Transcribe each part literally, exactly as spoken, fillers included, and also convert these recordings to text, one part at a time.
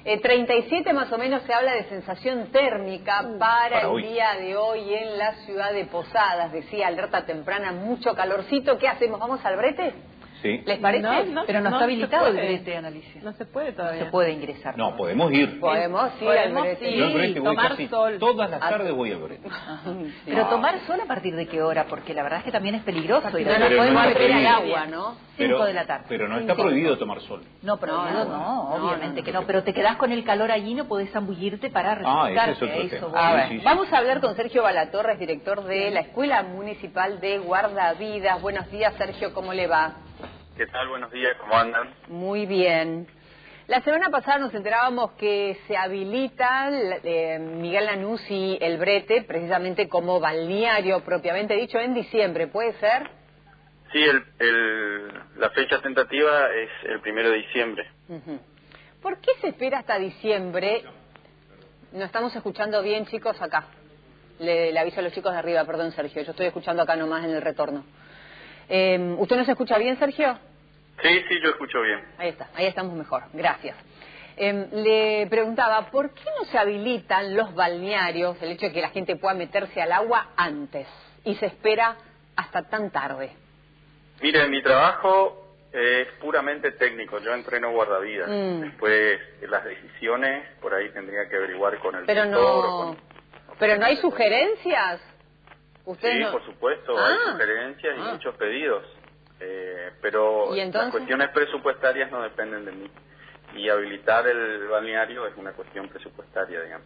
Eh, treinta y siete más o menos se habla de sensación térmica uh, para, para el hoy. día de hoy en la ciudad de Posadas. Decía alerta temprana, mucho calorcito. ¿Qué hacemos? ¿Vamos al brete? Sí. ¿Les parece? No, no, Pero no, no está habilitado el puede. brete, Analicia. No se puede todavía. No se puede ingresar. No, podemos ir. Podemos ir Podemos al brete. ir. Yo al brete voy tomar casi sol. todas las Ah, tardes voy al brete. Sí. Pero No. tomar sol a partir de qué hora, porque la verdad es que también es peligroso. Y No Pero nos no podemos está meter al prohibido. agua, ¿no? Pero, cinco de la tarde. pero no está Cinco. prohibido tomar sol. No, prohibido No, no, no, no, obviamente no. que no. Pero te quedás con el calor allí, no podés zambullirte para Ah, ese es refrescarte. otro eso, tema. bueno. A ver, Sí, sí, sí. vamos a hablar con Sergio Balatorres, director de la Escuela Municipal de Guardavidas. Buenos días, Sergio, ¿cómo le va? ¿Qué tal? Buenos días, ¿cómo andan? Muy bien. La semana pasada nos enterábamos que se habilita eh, Miguel Lanús y el brete, precisamente como balneario propiamente dicho, en diciembre, ¿puede ser? Sí, el, el, la fecha tentativa es el primero de diciembre. Uh-huh. ¿Por qué se espera hasta diciembre? No estamos escuchando bien, chicos, acá. Le, le aviso a los chicos de arriba, perdón, Sergio, yo estoy escuchando acá nomás en el retorno. Eh, ¿Usted nos escucha bien, Sergio? Sí, sí, yo escucho bien. Ahí está, ahí estamos mejor, gracias. Eh, le preguntaba, ¿por qué no se habilitan los balnearios, el hecho de que la gente pueda meterse al agua antes y se espera hasta tan tarde? Mire, mi trabajo es puramente técnico, yo entreno guardavidas. Mm. Después, las decisiones, por ahí tendría que averiguar con el Pero sector o no, con- pero no hay sugerencias. ¿Usted Sí, no? por supuesto, Ah. hay sugerencias y Ah. muchos pedidos. Eh, pero ¿Y entonces? las cuestiones presupuestarias no dependen de mí. Y habilitar el balneario es una cuestión presupuestaria, digamos.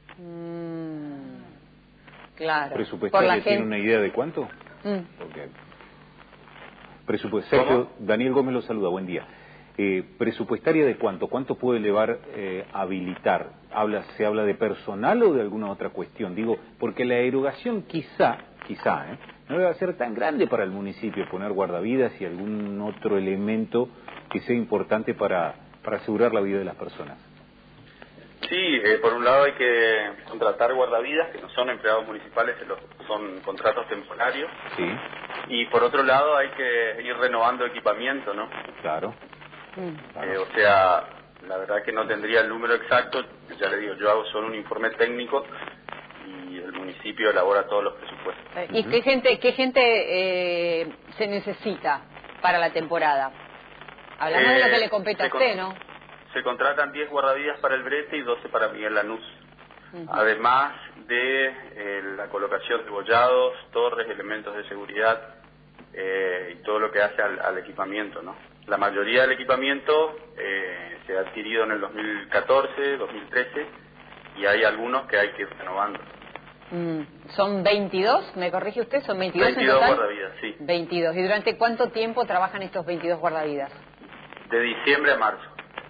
Mm, claro. Por ¿Presupuestaria la tiene gente. una idea de cuánto? Mm. Porque Presupu- Sergio, ¿Cómo? Daniel Gómez lo saluda, buen día. Eh, ¿Presupuestaria de cuánto? ¿Cuánto puede elevar eh, habilitar? ¿Habla, ¿Se habla de personal o de alguna otra cuestión? Digo, porque la erogación quizá, quizá, ¿eh? no debe ser tan grande para el municipio poner guardavidas y algún otro elemento que sea importante para, para asegurar la vida de las personas. Sí, eh, por un lado hay que contratar guardavidas, que no son empleados municipales, se los- son contratos temporarios. Sí, Y por otro lado hay que ir renovando equipamiento, ¿no? claro. Mm. claro. Eh, o sea, la verdad que no tendría el número exacto, ya le digo, yo hago solo un informe técnico y el municipio elabora todos los presupuestos. Eh, ¿Y qué gente, qué gente eh, se necesita para la temporada? Hablamos de lo Eh, que le compete a se usted, con- ¿no? Se contratan diez guardavidas para el brete y doce para Miguel Lanús. Ujú. Además de eh, la colocación de bollados, torres, elementos de seguridad eh, y todo lo que hace al, al equipamiento, ¿no? La mayoría del equipamiento eh, se ha adquirido en el dos mil catorce, dos mil trece y hay algunos que hay que ir renovando. Mm, ¿Son veintidós? ¿Me corrige usted? ¿Son veintidós, veintidós en total? guardavidas, sí. veintidós. ¿Y durante cuánto tiempo trabajan estos veintidós guardavidas? De diciembre a marzo.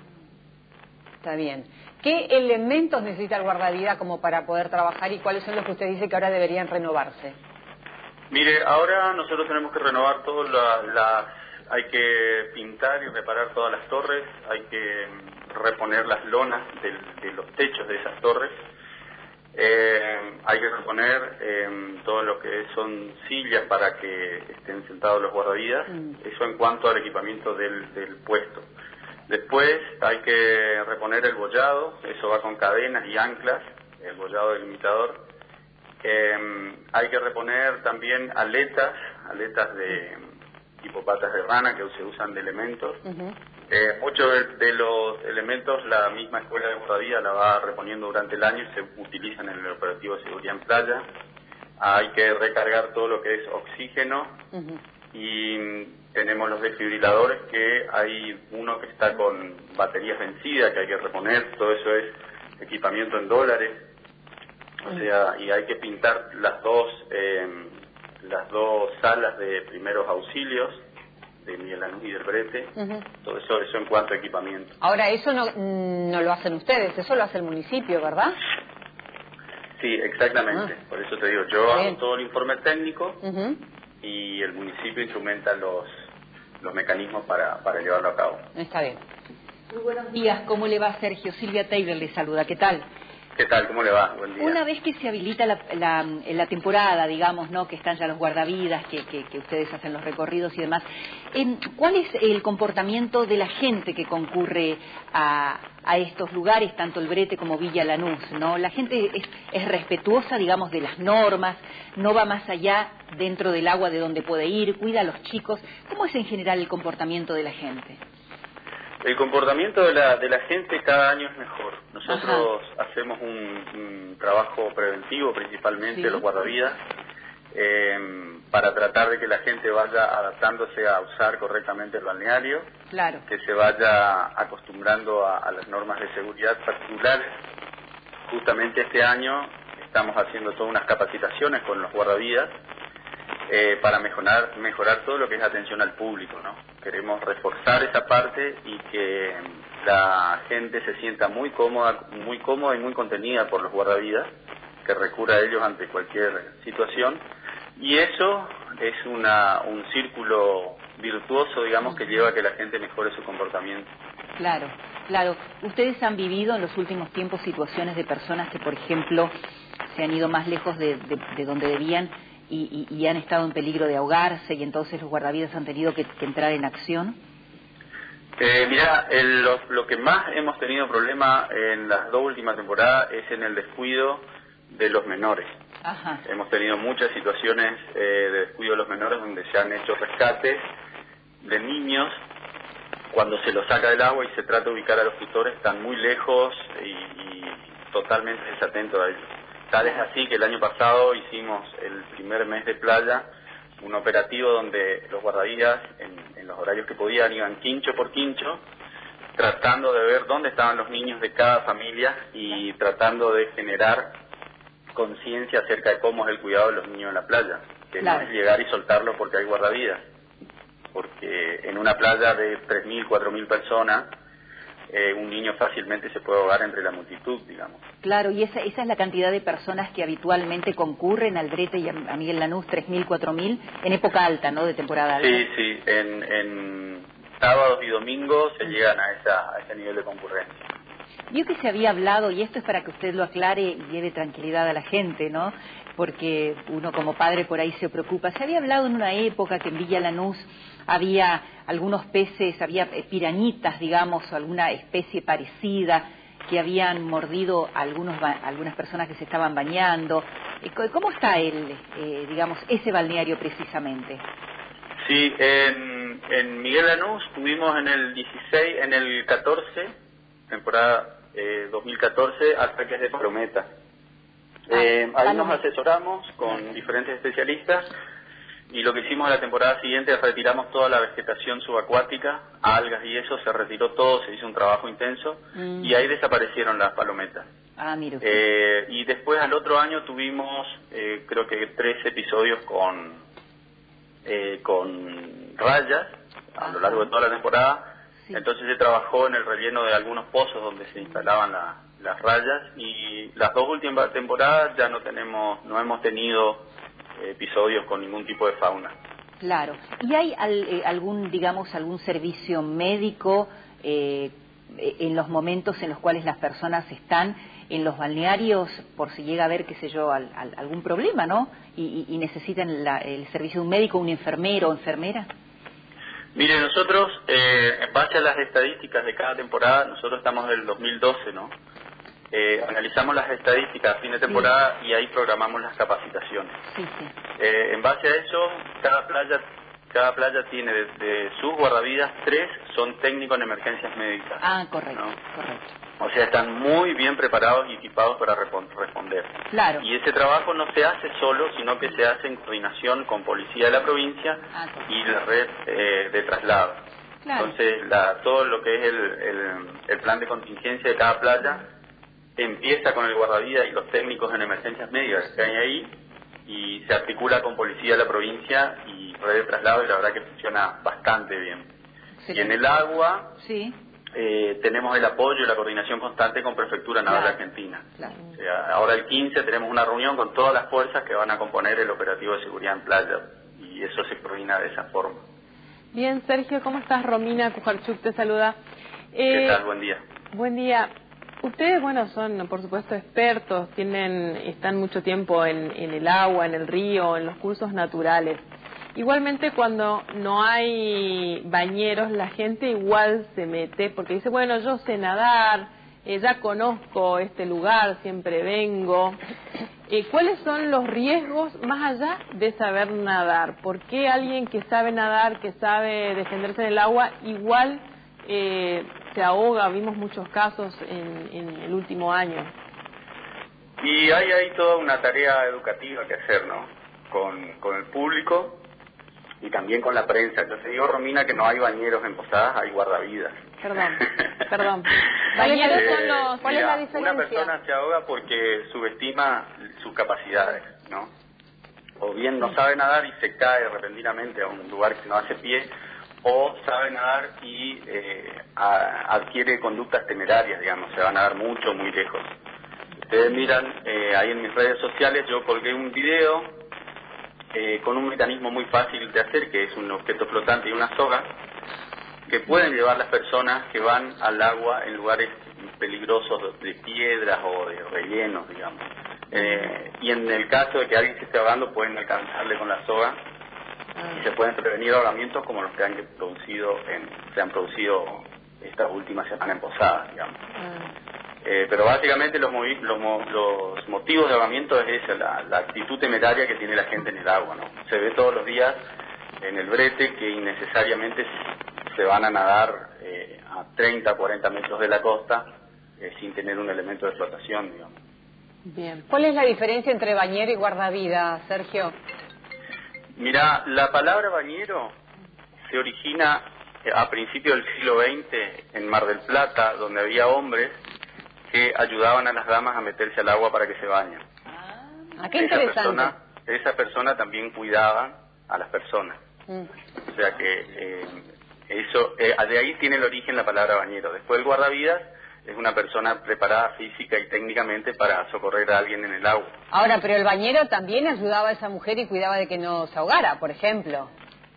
Está bien. ¿Qué elementos necesita el guardavida como para poder trabajar y cuáles son los que usted dice que ahora deberían renovarse? Mire, ahora nosotros tenemos que renovar todas las... La, hay que pintar y reparar todas las torres, hay que mm, reponer las lonas del- de los techos de esas torres, eh, hay que reponer eh, todo lo que son sillas para que estén sentados los guardavidas, Mm. eso en cuanto al equipamiento del, del puesto. Después hay que reponer el bollado, eso va con cadenas y anclas, el bollado delimitador. Eh, hay que reponer también aletas, aletas de tipo patas de rana que se usan de elementos. Ujú. Eh, muchos de, de los elementos la misma escuela de guardavidas la va reponiendo durante el año y se utilizan en el operativo de seguridad en playa. Hay que recargar todo lo que es oxígeno Ujú. y tenemos los desfibriladores, que hay uno que está con baterías vencidas que hay que reponer, todo eso es equipamiento en dólares. O sea, y hay que pintar las dos eh, las dos salas de primeros auxilios de Miguel Lanús y del brete. Ujú. Todo eso, eso en cuanto a equipamiento. Ahora, eso no, no lo hacen ustedes, eso lo hace el municipio, ¿verdad? Sí, exactamente. Ah. Por eso te digo, yo Bien. hago todo el informe técnico Ujú. y el municipio instrumenta los los mecanismos para, para llevarlo a cabo. Está bien. Muy buenos días, ¿cómo le va, Sergio? Silvia Taylor le saluda, ¿qué tal? ¿Qué tal? ¿Cómo le va? Buen día. Una vez que se habilita la, la, la temporada, digamos, ¿no? Que están ya los guardavidas, que, que, que ustedes hacen los recorridos y demás, eh, ¿cuál es el comportamiento de la gente que concurre a, a estos lugares, tanto el Brete como Villa Lanús, ¿no? La gente es, es respetuosa, digamos, de las normas, no va más allá dentro del agua de donde puede ir, cuida a los chicos. ¿Cómo es en general el comportamiento de la gente? El comportamiento de la, de la gente cada año es mejor. Nosotros Ajá. hacemos un, un trabajo preventivo, principalmente sí. los guardavidas, eh, para tratar de que la gente vaya adaptándose a usar correctamente el balneario, claro. que se vaya acostumbrando a, a las normas de seguridad particulares. Justamente este año estamos haciendo todas unas capacitaciones con los guardavidas, Eh, para mejorar mejorar todo lo que es atención al público, ¿no? Queremos reforzar esa parte y que la gente se sienta muy cómoda, muy cómoda y muy contenida por los guardavidas, que recurra a ellos ante cualquier situación, y eso es una un círculo virtuoso, digamos, que lleva a que la gente mejore su comportamiento. Claro, claro. Ustedes han vivido en los últimos tiempos situaciones de personas que, por ejemplo, se han ido más lejos de, de, de donde debían Y, y, y han estado en peligro de ahogarse y entonces los guardavidas han tenido que, que entrar en acción? Eh, mira, el, lo, lo que más hemos tenido problema en las dos últimas temporadas es en el descuido de los menores. Ajá. Hemos tenido muchas situaciones eh, de descuido de los menores donde se han hecho rescates de niños. Cuando se los saca del agua y se trata de ubicar a los tutores, están muy lejos y, y totalmente desatentos a ellos. Tal es así que el año pasado hicimos el primer mes de playa un operativo donde los guardavidas, en, en los horarios que podían, iban quincho por quincho, tratando de ver dónde estaban los niños de cada familia y tratando de generar conciencia acerca de cómo es el cuidado de los niños en la playa. Que claro. no es llegar y soltarlo porque hay guardavidas. Porque en una playa de tres mil, cuatro mil personas, Eh, un niño fácilmente se puede ahogar entre la multitud, digamos. Claro, y esa, esa es la cantidad de personas que habitualmente concurren al Brete y a, a Miguel Lanús, tres mil, cuatro mil, en época alta, ¿no?, de temporada alta. Sí, sí, en, en sábados y domingos se llegan a, esa, a ese nivel de concurrencia. Vio que se había hablado, y esto es para que usted lo aclare y lleve tranquilidad a la gente, ¿no?, porque uno como padre por ahí se preocupa. Se había hablado en una época que en Villa Lanús había algunos peces, había pirañitas, digamos, o alguna especie parecida, que habían mordido a algunos, a algunas personas que se estaban bañando. ¿Cómo está el, eh, digamos, ese balneario precisamente? Sí, en, en Miguel Lanús tuvimos en el dieciséis, en el catorce, temporada eh, dos mil catorce, ataques de palometa. Eh, ah, ahí nos asesoramos con diferentes especialistas y lo que hicimos la temporada siguiente es retiramos toda la vegetación subacuática, algas y eso, se retiró todo, se hizo un trabajo intenso mm. y ahí desaparecieron las palometas. Ah, mire usted. Eh, y después al otro año tuvimos eh, creo que tres episodios con, eh, con rayas a Ajá. lo largo de toda la temporada. Sí. Entonces se trabajó en el relleno de algunos pozos donde se instalaban la, las rayas y las dos últimas temporadas ya no tenemos, no hemos tenido eh, episodios con ningún tipo de fauna. Claro. ¿Y hay al, eh, algún, digamos, algún servicio médico eh, en los momentos en los cuales las personas están en los balnearios por si llega a haber, qué sé yo, al, al, algún problema, ¿no? Y, y, y necesitan la, el servicio de un médico, un enfermero o enfermera? Mire, nosotros, eh, en base a las estadísticas de cada temporada, nosotros estamos del dos mil doce, ¿no? Eh, analizamos las estadísticas a fin de temporada sí. y ahí programamos las capacitaciones. Sí, sí. Eh, en base a eso, cada playa cada playa tiene de, de sus guardavidas, tres son técnicos en emergencias médicas. Ah, correcto, ¿no? correcto. O sea, están muy bien preparados y equipados para responder. Claro. Y ese trabajo no se hace solo, sino que se hace en coordinación con Policía de la Provincia ah, y la red eh, de traslado. Claro. Entonces, la, todo lo que es el, el, el plan de contingencia de cada playa empieza con el guardavidas y los técnicos en emergencias médicas que hay ahí y se articula con Policía de la Provincia y red de traslado y la verdad que funciona bastante bien. Sí. Y en el agua... Sí. Eh, tenemos el apoyo y la coordinación constante con Prefectura Naval claro, Argentina. Claro. O sea, ahora el quince tenemos una reunión con todas las fuerzas que van a componer el operativo de seguridad en playa y eso se coordina de esa forma. Bien, Sergio, ¿cómo estás? Romina Kujarchuk te saluda. Eh, ¿Qué tal? Buen día. Buen día. Ustedes, bueno, son por supuesto expertos, tienen, están mucho tiempo en, en el agua, en el río, en los cursos naturales. Igualmente cuando no hay bañeros, la gente igual se mete, porque dice, bueno, yo sé nadar, eh, ya conozco este lugar, siempre vengo. Eh, ¿Cuáles son los riesgos más allá de saber nadar? ¿Por qué alguien que sabe nadar, que sabe defenderse en el agua, igual eh, se ahoga? Vimos muchos casos en, en el último año. Y hay ahí toda una tarea educativa que hacer, ¿no? Con, con el público y también con la prensa. Yo te digo, Romina, que no hay bañeros en Posadas, hay guardavidas. Perdón, perdón. Bañeros Eh, son los... ¿Cuál mira, es la diferencia? Una persona se ahoga porque subestima sus capacidades, ¿no? O bien no sabe nadar y se cae repentinamente a un lugar que no hace pie, o sabe nadar y eh, a, adquiere conductas temerarias, digamos, se va a nadar mucho, muy lejos. Ustedes miran, eh, ahí en mis redes sociales yo colgué un video eh, con un mecanismo muy fácil de hacer, que es un objeto flotante y una soga, que pueden llevar las personas que van al agua en lugares peligrosos de piedras o de rellenos, digamos. Eh, y en el caso de que alguien se esté ahogando, pueden alcanzarle con la soga y se pueden prevenir ahogamientos como los que han producido en, se han producido estas últimas semanas en Posadas, digamos. Eh, pero básicamente los, movi los, mo los motivos de ahogamiento es esa, la, la actitud temeraria que tiene la gente en el agua, ¿no? Se ve todos los días en el brete que innecesariamente se van a nadar eh, a treinta, cuarenta metros de la costa eh, sin tener un elemento de flotación, digamos. Bien. ¿Cuál es la diferencia entre bañero y guardavidas, Sergio? Mira, la palabra bañero se origina a principios del siglo veinte en Mar del Plata, donde había hombres que ayudaban a las damas a meterse al agua para que se bañen. Ah, qué esa interesante. persona, esa persona también cuidaba a las personas. Mm. O sea que eh, eso eh, de ahí tiene el origen la palabra bañero. Después el guardavidas es una persona preparada física y técnicamente para socorrer a alguien en el agua. Ahora, pero el bañero también ayudaba a esa mujer y cuidaba de que no se ahogara, por ejemplo.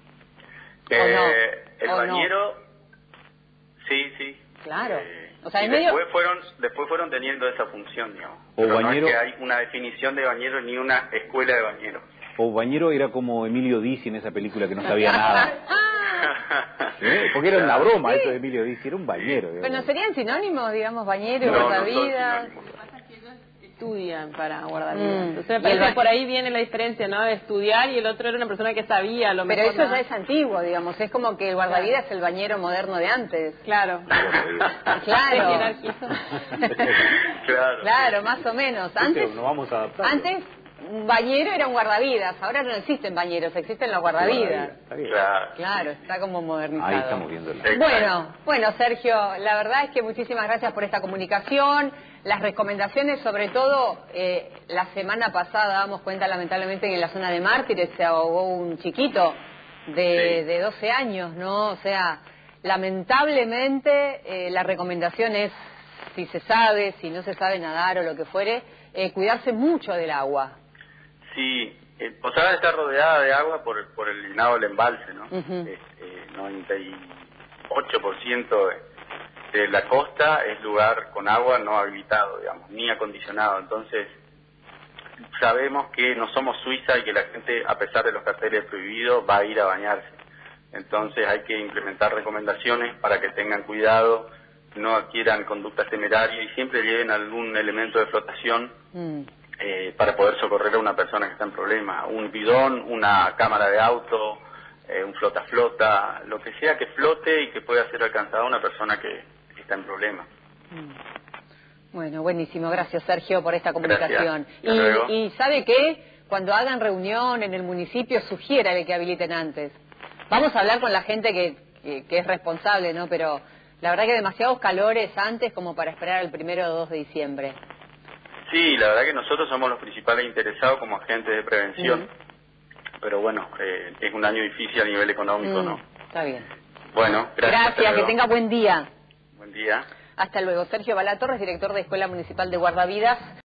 Eh, no? El ¿O bañero, no? sí, sí. Claro. Eh, O sea, y en medio... después fueron después fueron teniendo esa función, digamos. O Pero bañero... no es que hay una definición de bañero ni una escuela de bañeros. O bañero era como Emilio Dizzi en esa película que no sabía nada. ¿Sí? Porque era una broma, sí. Eso de Emilio Dizzi, era un bañero. Pero no serían sinónimos, digamos, bañero y no, guardavidas. No Estudian para guardavidas. Mm. Entonces me parece que por ahí viene la diferencia, ¿no? De estudiar y el otro era una persona que sabía lo Pero mejor. eso ¿no? ya es antiguo, digamos, es como que el guardavidas es el bañero moderno de antes. Claro. Claro. claro. Claro, más o menos. Antes, no vamos a adaptar. Antes un bañero era un guardavidas, ahora no existen bañeros, existen los guardavidas. Claro. Claro, está como modernizado. Ahí estamos viendo el... Bueno, bueno, Sergio, la verdad es que muchísimas gracias por esta comunicación, las recomendaciones, sobre todo, eh, la semana pasada damos cuenta lamentablemente que en la zona de Mártires se ahogó un chiquito de, sí. de doce años, ¿no? O sea, lamentablemente eh, la recomendación es, si se sabe, si no se sabe nadar o lo que fuere, eh, cuidarse mucho del agua. Sí, eh, Posadas está rodeada de agua por, por el llenado del embalse, ¿no? Uh-huh. eh, eh, noventa y ocho por ciento de, de la costa es lugar con agua no habilitado, digamos, ni acondicionado. Entonces, sabemos que no somos Suiza y que la gente, a pesar de los carteles prohibidos, va a ir a bañarse. Entonces hay que implementar recomendaciones para que tengan cuidado, no adquieran conductas temerarias y siempre lleven algún elemento de flotación. Mm. Eh, para poder socorrer a una persona que está en problema, un bidón, una cámara de auto, eh, un flota-flota, lo que sea que flote y que pueda ser alcanzada a una persona que, que está en problema. Bueno, buenísimo, gracias Sergio por esta comunicación. Y, y ¿sabe qué? Cuando hagan reunión en el municipio, sugiérale que habiliten antes. Vamos a hablar con la gente que, que, que es responsable, ¿no? Pero la verdad que demasiados calores antes como para esperar el primero o dos de diciembre. Sí, la verdad que nosotros somos los principales interesados como agentes de prevención, mm. pero bueno, eh, es un año difícil a nivel económico, mm, ¿no? Está bien. Bueno, gracias. Gracias, que tenga buen día. Buen día. Hasta luego. Sergio Balatorres, director de Escuela Municipal de Guardavidas.